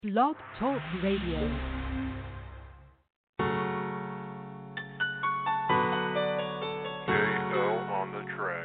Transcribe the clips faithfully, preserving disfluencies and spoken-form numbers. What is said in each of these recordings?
Blog Talk Radio. J O on the track.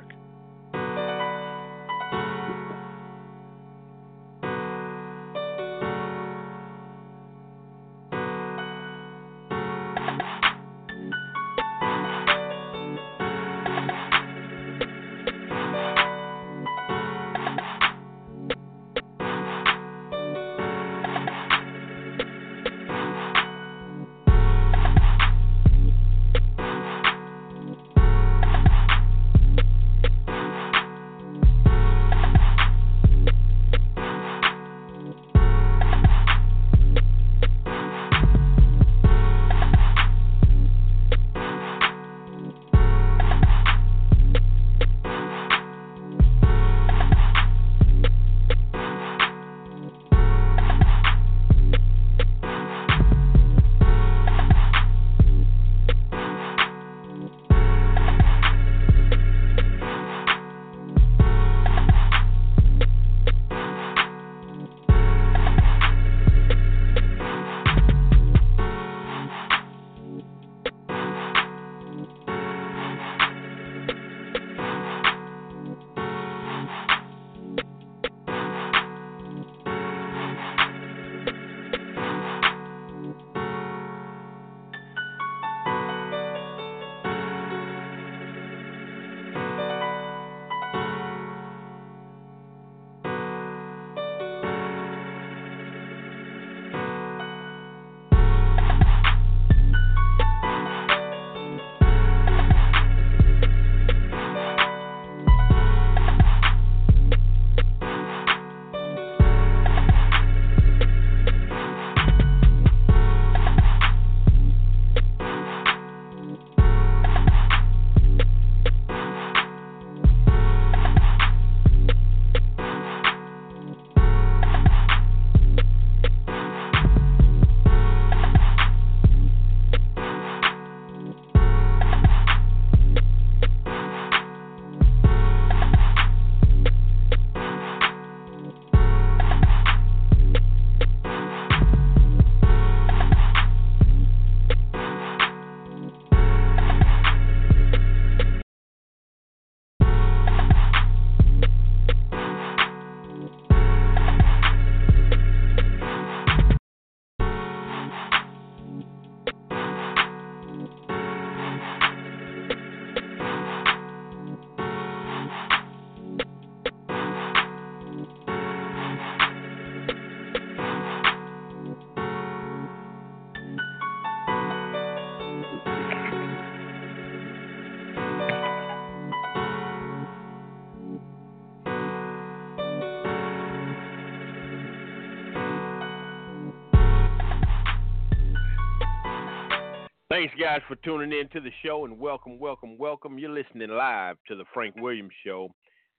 Thanks, guys, for tuning in to the show, and welcome, welcome, welcome. You're listening live to the Frank Williams Show,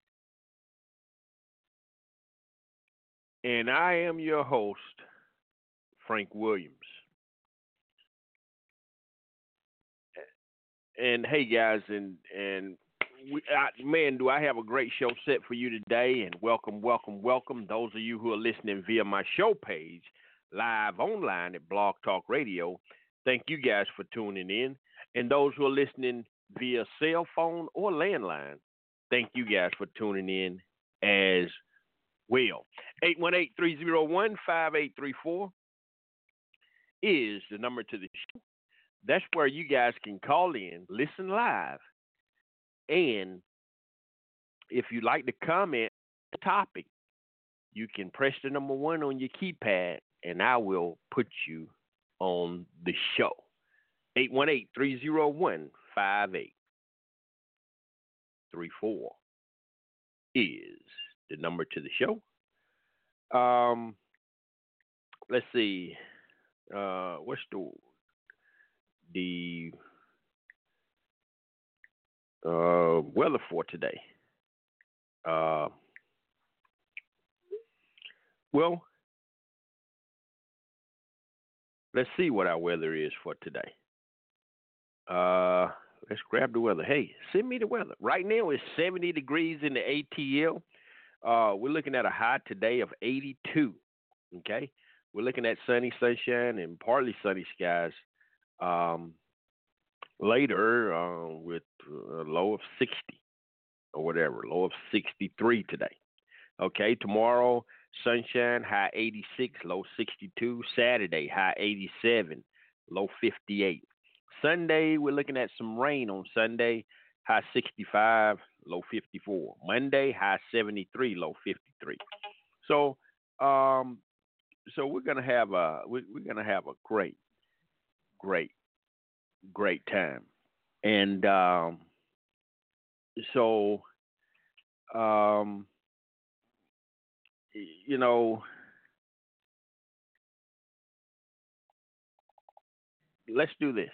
and I am your host, Frank Williams. And hey, guys, and and we, I, man, do I have a great show set for you today? And welcome, welcome, welcome. Those of you who are listening via my show page, live online at Blog Talk Radio. Thank you guys for tuning in. And those who are listening via cell phone or landline, thank you guys for tuning in as well. eight one eight, three oh one, five eight three four is the number to the show. That's where you guys can call in, listen live. And if you'd like to comment on the topic, you can press the number one on your keypad, and I will put you on the show. eight one eight, three oh one, five eight three four is the number to the show. Um, let's see. Uh, what's the the uh, weather for today? Uh, well, let's see what our weather is for today. Uh, let's grab the weather. Hey, send me the weather. Right now it's seventy degrees in the A T L. Uh, we're looking at a high today of eighty-two. Okay. we're looking at sunny sunshine and partly sunny skies. Um, later uh, with a low of sixty or whatever, low of sixty-three today. Okay, tomorrow, sunshine, high eighty-six, low sixty-two. Saturday, high eighty-seven, low fifty-eight. Sunday, we're looking at some rain on Sunday, high sixty-five, low fifty-four. Monday, high seventy-three, low fifty-three. So, um, so we're gonna have a we, we're gonna have a great, great, great time, and um, so um, you know, let's do this.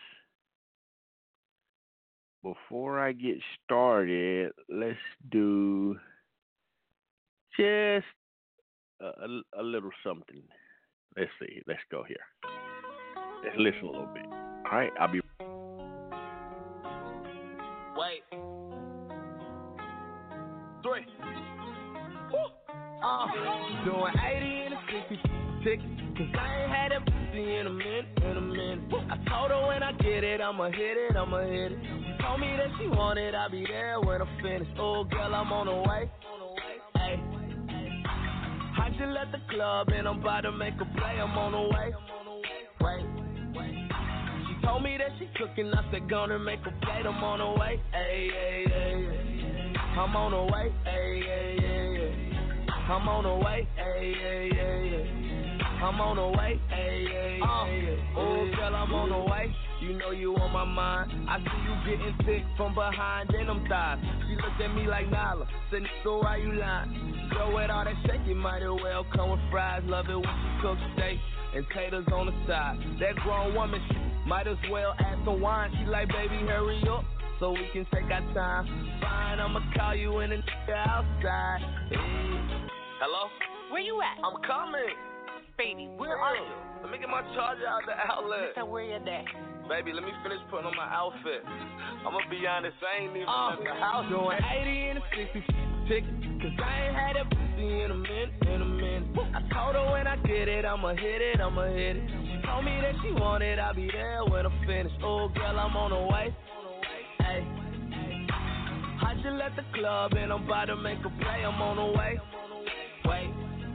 Before I get started, let's do just a, a, a little something. Let's see. Let's go here. Let's listen a little bit. All right, I'll be. Wait. Three. Woo. Uh, doing eighty in a sixty ticket. Cause I ain't had that pussy in a minute, in a minute. I told her when I get it, I'ma hit it, I'ma hit it. She told me that she wanted, I'll be there when I'm finished. Oh, girl, I'm on the way. Hey. I just left the club and I'm about to make a play, I'm on the way. Wait. She told me that she cooking, I said gonna make a plate, I'm on the way. Hey, hey, hey. I'm on the way. Hey, hey, hey. I'm on the way. Hey, hey, hey. I'm on the way, ayy, ayy, ayy. Oh, girl, I'm on the way. You know you on my mind. I see you getting sick from behind in them thighs. She looked at me like Nala. Said, so why you lying? Girl, with all that shake, it might as well come with fries. Love it when she cooks steak and taters on the side. That grown woman shit, might as well add some wine. She like, baby, hurry up so we can take our time. Fine, I'ma call you in the outside. Hey. Hello? Where you at? I'm coming. Baby, where are you? Let me get my charger out the outlet. So where you at? Baby, let me finish putting on my outfit. I'ma be honest, I ain't even uh, at the house. Doing eighty in a sixty ticket. Cause I ain't had that pussy in a minute, in a minute. I told her when I get it, I'ma hit it, I'ma hit it. She told me that she wanted, I'll be there when I'm finished. Oh, girl, I'm on the way. Hey. I just left the club and I'm about to make a play, I'm on the way. Wait.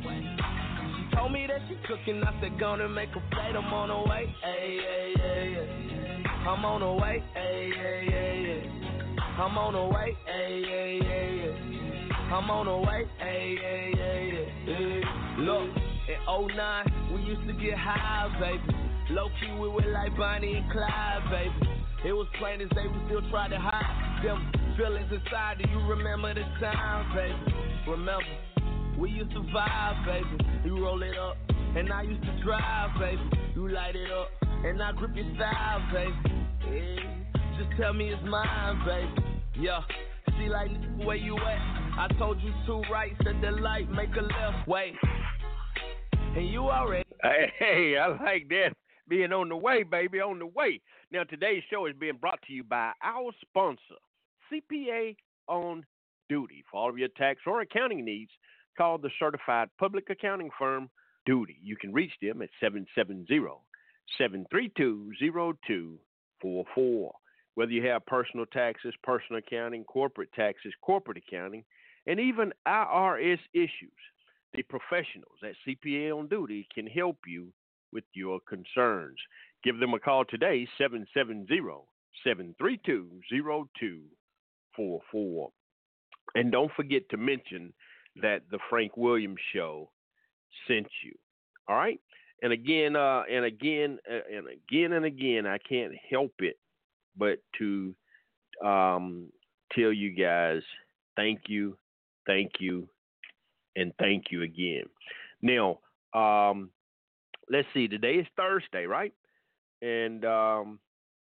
Told me that she cooking, I said gonna make a plate, I'm on the way, ayy, ayy, ayy, I'm on the way, ayy, ayy, ayy, I'm on the way, ayy, ayy, ayy, I'm on the way, ayy, ayy, ayy, look, in oh nine, we used to get high, baby, low-key we were like Bonnie and Clyde, baby, it was plain as day, we still tried to hide them feelings inside, do you remember the time, baby, remember? We used to vibe, baby. You roll it up, and I used to drive, baby. You light it up, and I grip your style, baby. Yeah. Just tell me it's mine, baby. Yeah. See, like, where you at? I told you two rights at the light, make a left, wait. And you already. Hey, hey, I like that. Being on the way, baby, on the way. Now, today's show is being brought to you by our sponsor, C P A on Duty. For all of your tax or accounting needs, call the certified public accounting firm Duty. You can reach them at seven seven zero, seven three two, zero two four four. Whether you have personal taxes, personal accounting, corporate taxes, corporate accounting, and even I R S issues, the professionals at C P A on Duty can help you with your concerns. Give them a call today, seven seven zero, seven three two, zero two four four. And don't forget to mention that the Frank Williams Show sent you. All right? And again, uh, and again, uh, and again, and again, I can't help it but to um, tell you guys thank you, thank you, and thank you again. Now, um, let's see. Today is Thursday, right? And um,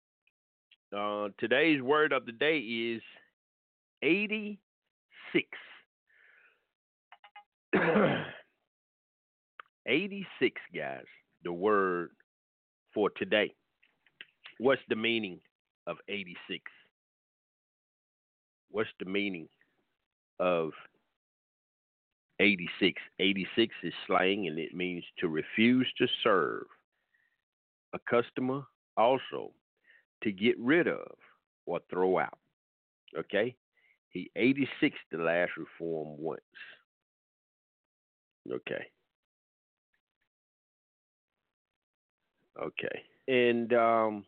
uh, today's word of the day is eighty-six. eighty-six, guys, the word for today. What's the meaning of eighty-six? What's the meaning of eighty-six. eighty-six is slang, and it means to refuse to serve a customer, also to get rid of or throw out. Okay? He eighty-six the last reform once. Okay. Okay. And um,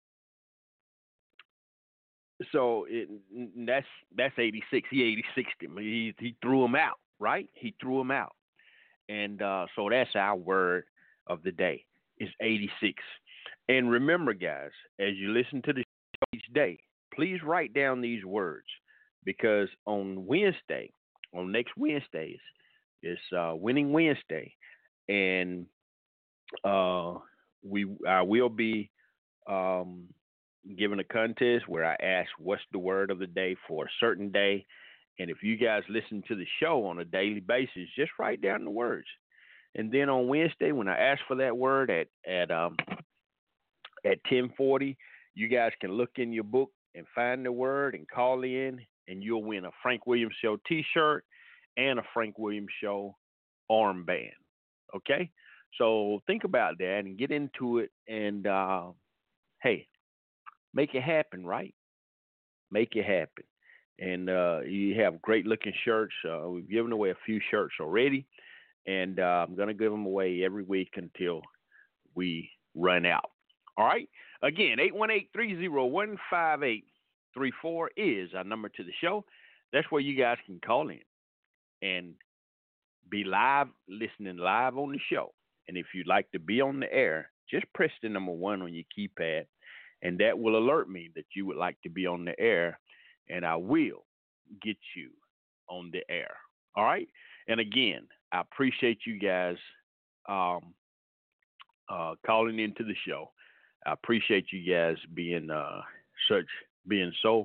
so it, that's that's eighty-six. He eighty-six him. He he threw him out, right? He threw him out. And uh, so that's our word of the day. Is eighty-six. And remember, guys, as you listen to the show each day, please write down these words, because on Wednesday, on next Wednesdays, it's uh, Winning Wednesday, and uh, we I will be um, giving a contest where I ask what's the word of the day for a certain day. And if you guys listen to the show on a daily basis, just write down the words. And then on Wednesday, when I ask for that word at at um, at ten forty, you guys can look in your book and find the word and call in, and you'll win a Frank Williams Show T-shirt and a Frank Williams Show armband. Okay? So think about that and get into it, and uh, hey, make it happen, right? Make it happen. And uh, you have great-looking shirts. Uh, we've given away a few shirts already, and uh, I'm going to give them away every week until we run out. All right? Again, eight one eight, three oh one, five eight three four is our number to the show. That's where you guys can call in and be live, listening live on the show. And if you'd like to be on the air, just press the number one on your keypad, and that will alert me that you would like to be on the air, and I will get you on the air. All right? And again, I appreciate you guys um, uh, calling into the show. I appreciate you guys being uh, such, being so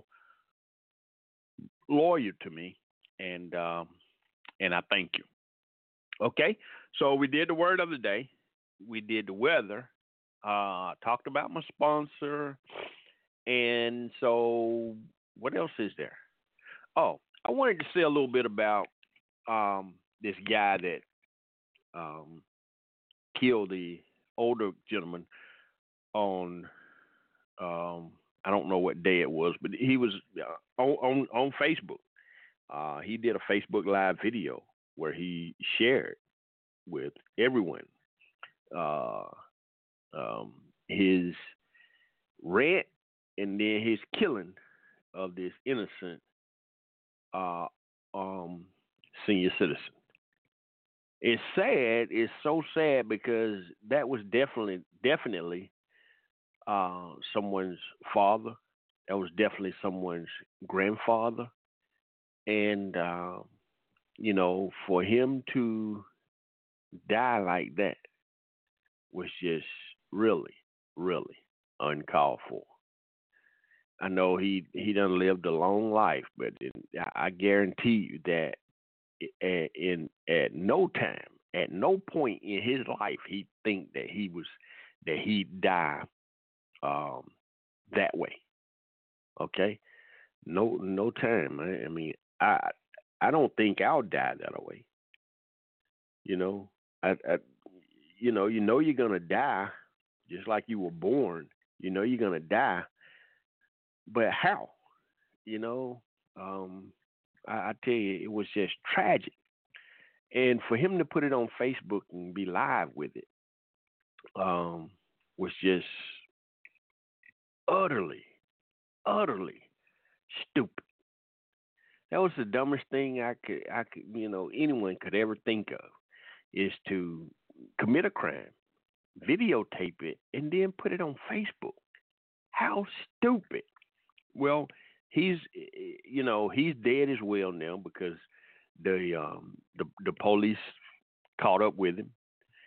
loyal to me, and um, and I thank you. Okay, so we did the word of the day. We did the weather. Uh, talked about my sponsor, and so what else is there? Oh, I wanted to say a little bit about um, this guy that um, killed the older gentleman on, um, I don't know what day it was, but he was uh, on, on, on Facebook. Uh, he did a Facebook Live video where he shared with everyone uh, um, his rant and then his killing of this innocent uh, um, senior citizen. It's sad. It's so sad because that was definitely, definitely uh, someone's father. That was definitely someone's grandfather. And, uh, you know, for him to die like that was just really, really uncalled for. I know he, he done lived a long life, but in, I guarantee you that at, in at no time, at no point in his life, he think that he was that he'd die um, that way. Okay, no no time. I, I mean, I I don't think I'll die that way. You know, I, I you know you know you're gonna die, just like you were born. You know you're gonna die. But how? You know, um, I, I tell you, it was just tragic. And for him to put it on Facebook and be live with it um, was just utterly, utterly stupid. That was the dumbest thing I could, I could, you know, anyone could ever think of, is to commit a crime, videotape it, and then put it on Facebook. How stupid. Well, he's, you know, he's dead as well now because the um, the the police caught up with him,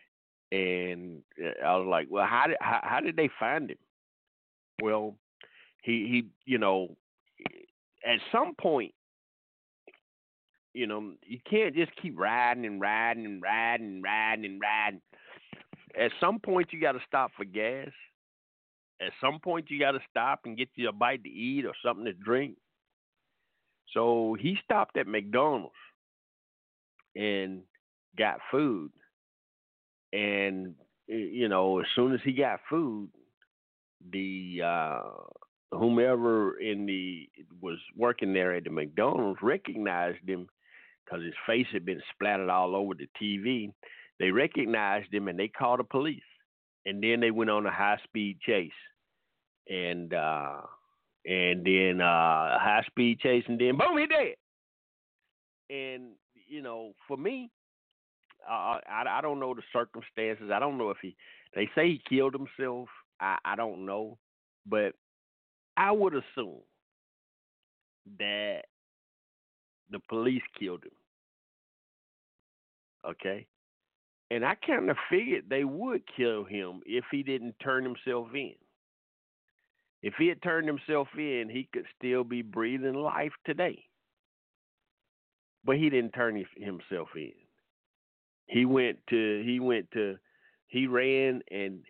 and I was like, well, how did how, how did they find him? Well, he he, you know, at some point, you know, you can't just keep riding and riding and riding and riding and riding. At some point, you got to stop for gas. At some point, you got to stop and get you a bite to eat or something to drink. So he stopped at McDonald's, and got food. And you know, as soon as he got food, the uh, whomever in the was working there at the McDonald's recognized him because his face had been splattered all over the T V. They recognized him and they called the police. And then they went on a high speed chase, and uh, and then uh, a high speed chase, and then boom, he dead. And you know, for me, uh, I I don't know the circumstances. I don't know if he. They say he killed himself. I I don't know, but I would assume that the police killed him. Okay. And I kind of figured they would kill him if he didn't turn himself in. If he had turned himself in, he could still be breathing life today. But he didn't turn himself in. He went to, he went to, he ran and,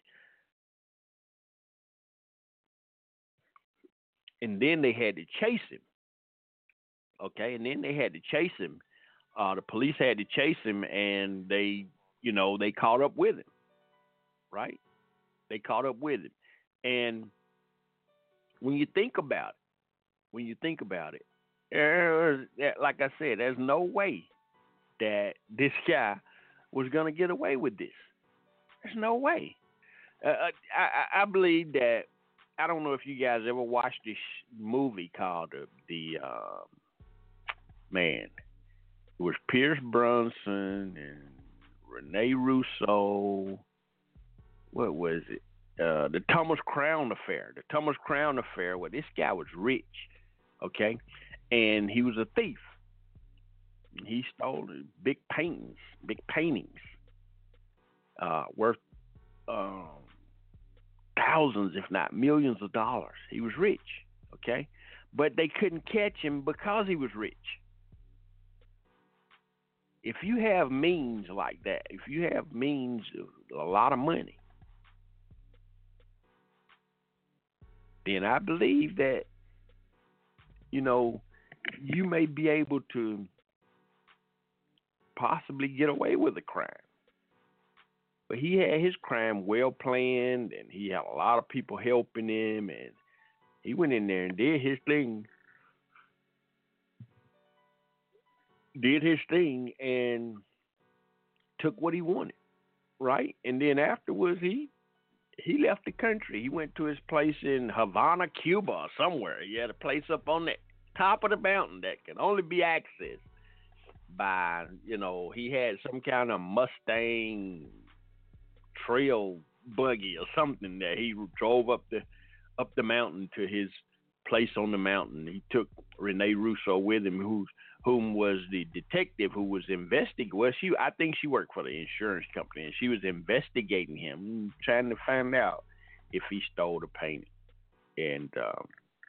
and then they had to chase him. Okay. And then they had to chase him. Uh, the police had to chase him, and they, you know, they caught up with him, right? They caught up with him. And when you think about it, when you think about it, there's, like I said, there's no way that this guy was going to get away with this. There's no way. Uh, I, I believe that, I don't know if you guys ever watched this movie called The, the uh, man, it was Pierce Brosnan and Rene Russo. What was it? Uh, the Thomas Crown Affair. The Thomas Crown Affair, where this guy was rich, okay, and he was a thief. He stole big paintings, big paintings, uh, worth um, thousands, if not millions of dollars. He was rich, okay, but they couldn't catch him because he was rich. If you have means like that, if you have means of a lot of money, then I believe that, you know, you may be able to possibly get away with a crime. But he had his crime well planned, and he had a lot of people helping him, and he went in there and did his thing. Did his thing and took what he wanted, right? And then afterwards, he he left the country. He went to his place in Havana, Cuba, or somewhere. He had a place up on the top of the mountain that can only be accessed by, you know, he had some kind of Mustang trail buggy or something that he drove up the up the mountain to his place on the mountain. He took Rene Russo with him, who's whom was the detective who was investigating. Well, she, I think she worked for the insurance company, and she was investigating him, trying to find out if he stole the painting. And, um,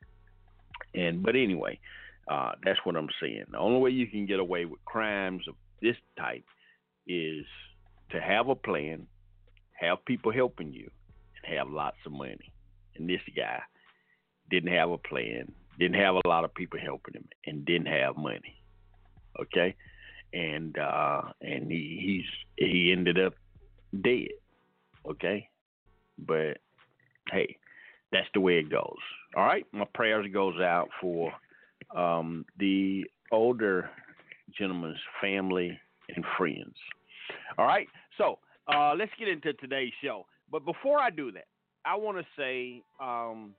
and but anyway, uh, that's what I'm saying. The only way you can get away with crimes of this type is to have a plan, have people helping you, and have lots of money. And this guy didn't have a plan, didn't have a lot of people helping him, and didn't have money. Okay, and uh, and he he's he ended up dead. Okay, but hey, that's the way it goes. All right, my prayers goes out for um, the older gentleman's family and friends. All right, so uh, let's get into today's show. But before I do that, I want to say um,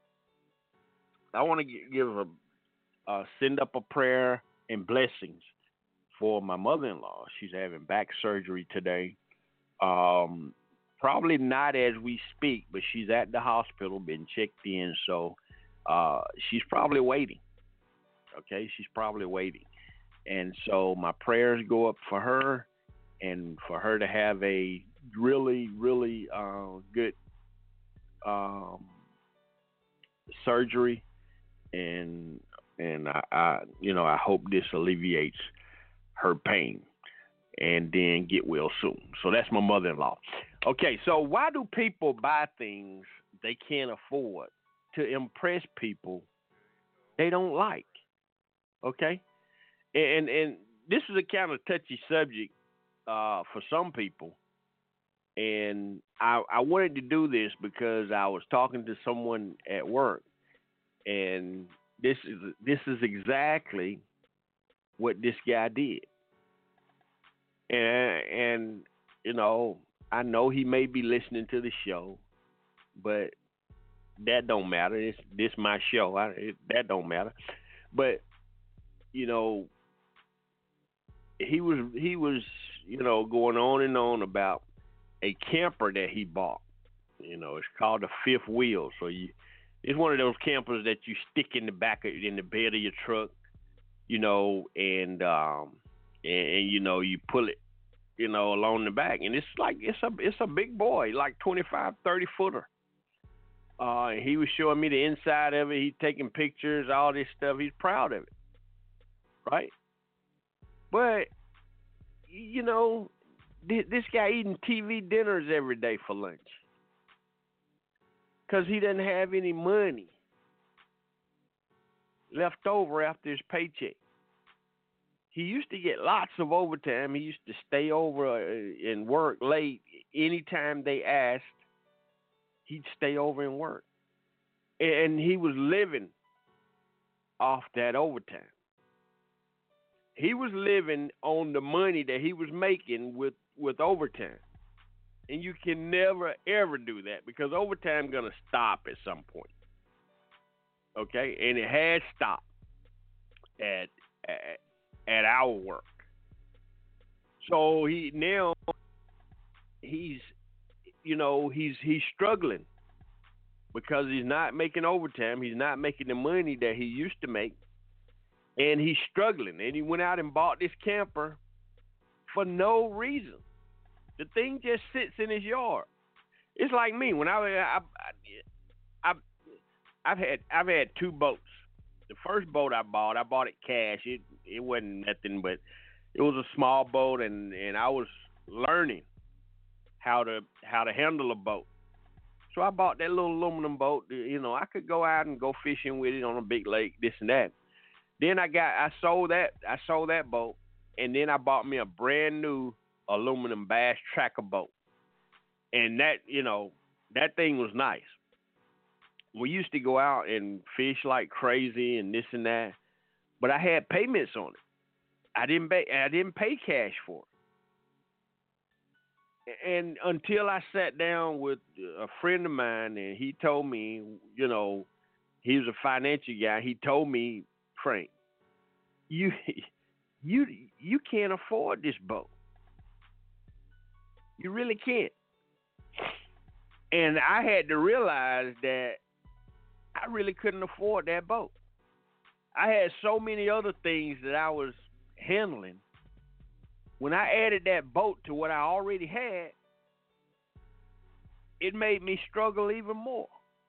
I want to give a uh, send up a prayer and blessings for my mother-in-law. She's having back surgery today. Um, probably not as we speak, but she's at the hospital, been checked in, so uh, she's probably waiting. Okay, she's probably waiting. And so my prayers go up for her and for her to have a really, really uh, good um, surgery. And and I, I, you know, I hope this alleviates her pain, and then get well soon. So that's my mother-in-law. Okay, so why do people buy things they can't afford to impress people they don't like? Okay, and and this is a kind of touchy subject uh, for some people, and I, I wanted to do this because I was talking to someone at work, and this is this is exactly what this guy did, and and you know I know he may be listening to the show, but that don't matter. It's this my show. I, it, that don't matter, but you know. He was he was you know going on and on about a camper that he bought. You know, it's called a fifth wheel. So you, it's one of those campers that you stick in the back of, in the bed of your truck. You know, and um and, and you know you pull it, you know, along the back, and it's like it's a it's a big boy, like twenty-five, thirty footer. Uh, and he was showing me the inside of it. He's taking pictures, all this stuff. He's proud of it, right? But, you know, this guy eating T V dinners every day for lunch because he doesn't have any money left over after his paycheck. He used to get lots of overtime. He used to stay over and work late. Anytime they asked, he'd stay over and work. And he was living off that overtime. He was living on the money that he was making with, with overtime. And you can never, ever do that because overtime is going to stop at some point. Okay? And it has stopped at, at, at our work. So he now, he's, you know, he's he's struggling because he's not making overtime. He's not making the money that he used to make. And he's struggling, and he went out and bought this camper for no reason. The thing just sits in his yard. It's like me when I, I, I, I I've had I've had two boats. The first boat I bought, I bought it cash. It it wasn't nothing, but it was a small boat, and, and I was learning how to how to handle a boat. So I bought that little aluminum boat. You know, I could go out and go fishing with it on a big lake, this and that. Then I got I sold that I sold that boat, and then I bought me a brand new aluminum bass tracker boat, and that you know that thing was nice. We used to go out and fish like crazy and this and that, but I had payments on it. I didn't pay I didn't pay cash for it, and until I sat down with a friend of mine, and he told me, you know, he was a financial guy. He told me, Frank, you you you can't afford this boat. You really can't. And I had to realize that I really couldn't afford that boat. I had so many other things that I was handling. When I added that boat to what I already had, it made me struggle even more.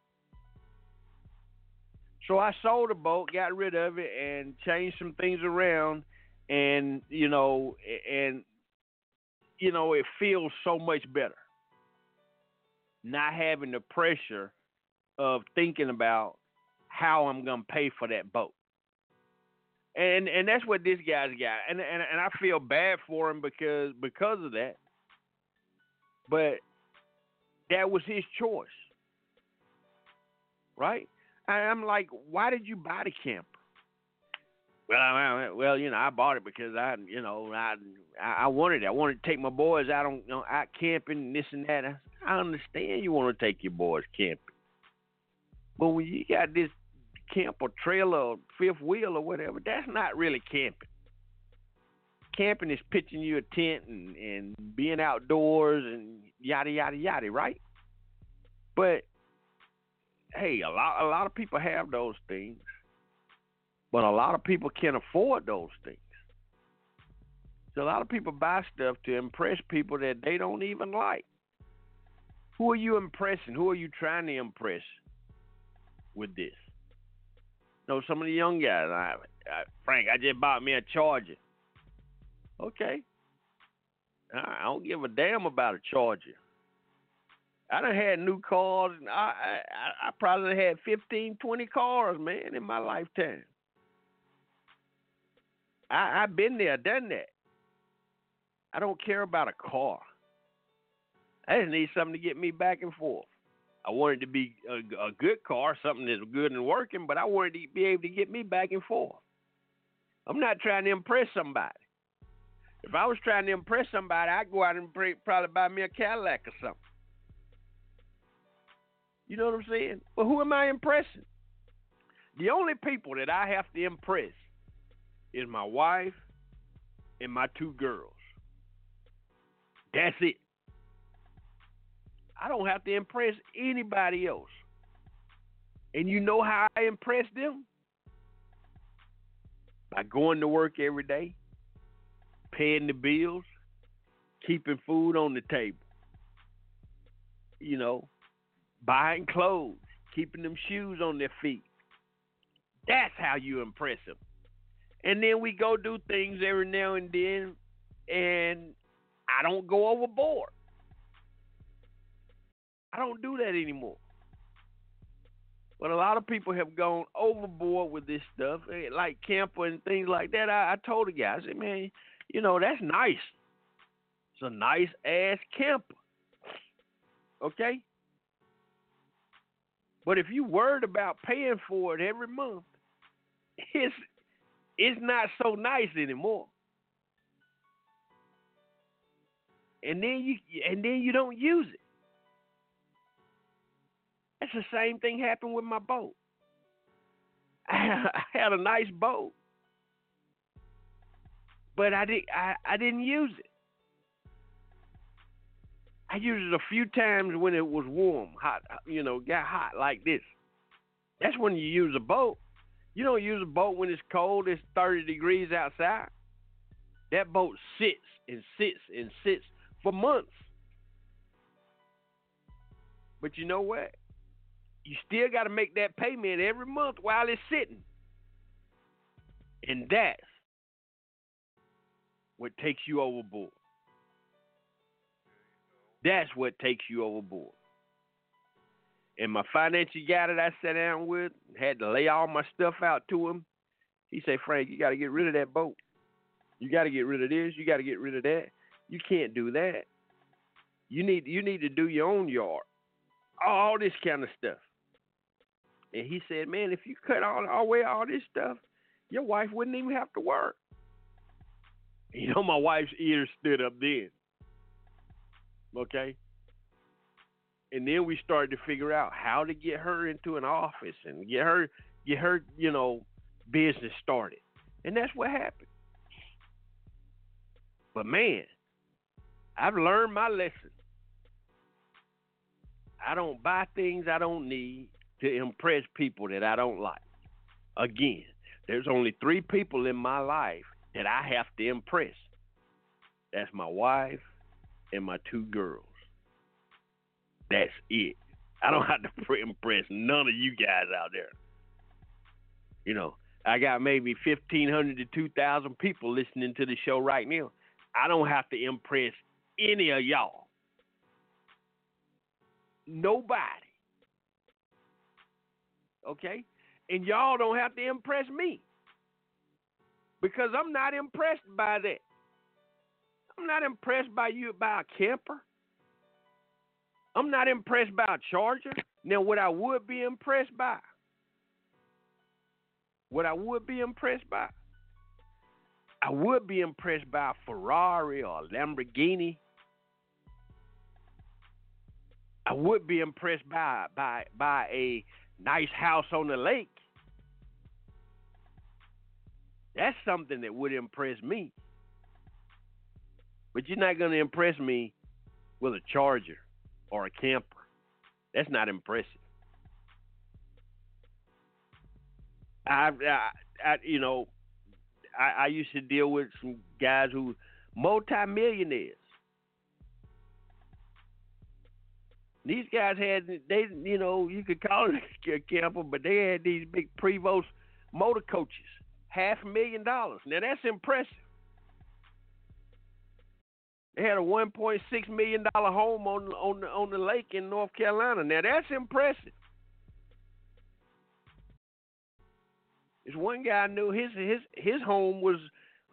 So I sold the boat, got rid of it, and changed some things around, and you know, and you know, it feels so much better not having the pressure of thinking about how I'm gonna pay for that boat. And and that's what this guy's got, and and and I feel bad for him because because of that. But that was his choice, right? I'm like, why did you buy the camper? Well, I, well, you know, I bought it because I, you know, I, I wanted it. I wanted to take my boys out on, you know, out camping and this and that. I, I understand you want to take your boys camping, but when you got this camper trailer or fifth wheel or whatever, that's not really camping. Camping is pitching you a tent and, and being outdoors and yada yada yada, right? But hey, a lot a lot of people have those things, but a lot of people can't afford those things. So a lot of people buy stuff to impress people that they don't even like. Who are you impressing? Who are you trying to impress with this? You know, some of the young guys, I, I, Frank, I just bought me a Charger. Okay. I don't give a damn about a Charger. I done had new cars, and I, I, I probably had fifteen, twenty cars, man, in my lifetime. I, I've been there, done that. I don't care about a car. I just need something to get me back and forth. I want it to be a, a good car, something that's good and working, but I want it to be able to get me back and forth. I'm not trying to impress somebody. If I was trying to impress somebody, I'd go out and probably buy me a Cadillac or something. You know what I'm saying? But who am I impressing? The only people that I have to impress is my wife and my two girls. That's it. I don't have to impress anybody else. And you know how I impress them? By going to work every day, paying the bills, keeping food on the table. You know, buying clothes, keeping them shoes on their feet. That's how you impress them. And then we go do things every now and then, and I don't go overboard. I don't do that anymore. But a lot of people have gone overboard with this stuff, like camper and things like that. I, I told the guy, I said, man, you know, that's nice. It's a nice ass camper. Okay? But if you worried about paying for it every month, it's it's not so nice anymore. And then you and then you don't use it. That's the same thing happened with my boat. I had a nice boat, but I did I, I didn't use it. I used it a few times when it was warm, hot, you know, got hot like this. That's when you use a boat. You don't use a boat when it's cold, it's thirty degrees outside. That boat sits and sits and sits for months. But you know what? You still got to make that payment every month while it's sitting. And that's what takes you overboard. That's what takes you overboard. And my financial guy that I sat down with had to lay all my stuff out to him. He said, Frank, you got to get rid of that boat. You got to get rid of this. You got to get rid of that. You can't do that. You need you need to do your own yard. All this kind of stuff. And he said, man, if you cut all away all this stuff, your wife wouldn't even have to work. You know, my wife's ears stood up then. Okay? And then we started to figure out how to get her into an office and get her, get her, you know, business started. And that's what happened. But man, I've learned my lesson. I don't buy things I don't need to impress people that I don't like. Again, there's only three people in my life that I have to impress. That's my wife and my two girls. That's it. I don't have to impress none of you guys out there. You know, I got maybe fifteen hundred to two thousand people listening to the show right now. I don't have to impress any of y'all. Nobody. Okay? And y'all don't have to impress me. Because I'm not impressed by that. I'm not impressed by you by a camper. I'm not impressed by a Charger. Now, what I would be impressed by, what I would be impressed by, I would be impressed by a Ferrari or a Lamborghini. I would be impressed by by by a nice house on the lake. That's something that would impress me. But you're not going to impress me with a Charger or a camper. That's not impressive. I, I, I you know, I, I used to deal with some guys who multi-millionaires. These guys had, they, you know, you could call it a camper, but they had these big Prevost motor coaches, half a million dollars. Now, that's impressive. They had a one point six million dollars home on, on, the, on the lake in North Carolina. Now, that's impressive. This one guy I knew his, his, his home was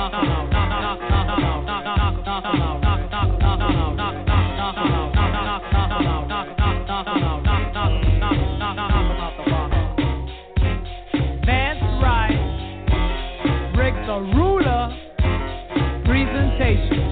That's right. Rick's a ruler. Presentation.